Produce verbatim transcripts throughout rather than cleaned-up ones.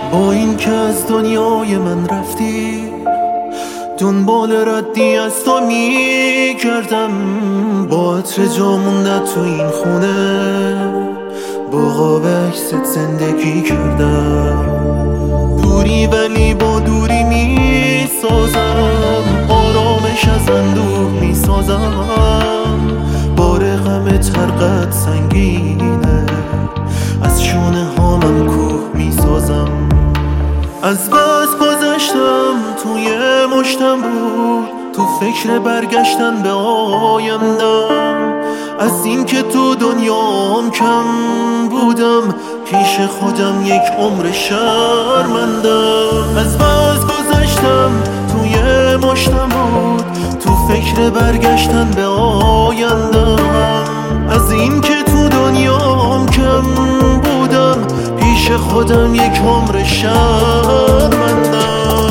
با این که از دنیای من رفتی، دنبال ردی از تو می کردم. با عطر جا مونده تو این خونه، با قاب عکست زندگی کردم. دوری ولی با دوری می سازم، آرامش از اندوه می سازم. بار غمت هر قد سنگینه، از شونه ها من کوه می سازم. از بس گذشتم توی مشتم بود، تو فکر برگشتن به آیندم. از این که تو دنیام کم بودم، پیش خودم یک عمر شرمندم. از بس گذشتم توی مشتم بود، تو فکر برگشتن به آیندم. از این که تو دنیام کم بودم، پیش خودم یک عمر شرمندم.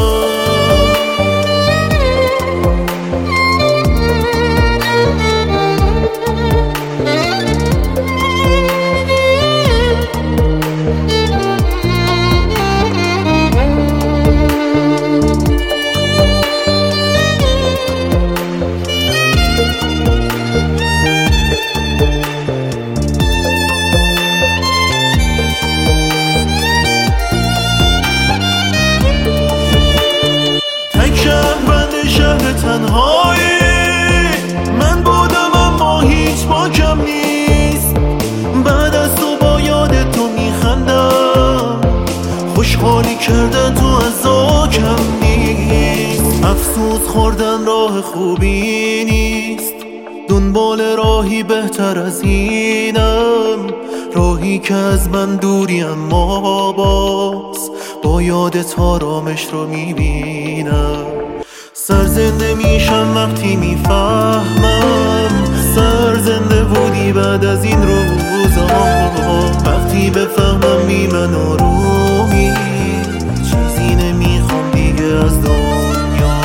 تنهایی من بودم اما هیچ باکم نیست. بعد از تو با یاد تو میخندم، خوشحالی کردن تو از آکم نیست. افسوس خوردن راه خوبی نیست، دنبال راهی بهتر از اینم. راهی که از من دوری اما باز با یادت آرامش رو میبینم. سرزنده میشم وقتی میفهمم سرزنده بودی بعد از این روزا. وقتی بفهمم بی من آرومی، چیزی نمیخوام دیگه از دنیا.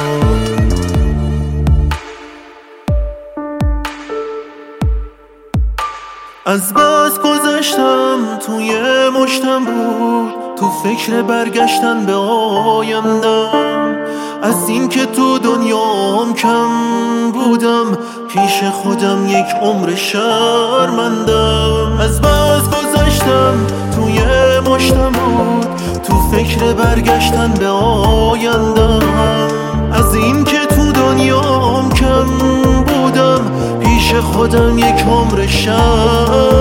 از بس گذشتم توی مشتم بود، تو فکر برگشتن به آیندم. از این که تو دنیام کم بودم، پیش خودم یک عمر شرمندم. از بس گذشتم توی مشتم بود، تو فکر برگشتن به آیندم. از این که تو دنیام کم بودم، پیش خودم یک عمر شرمندم.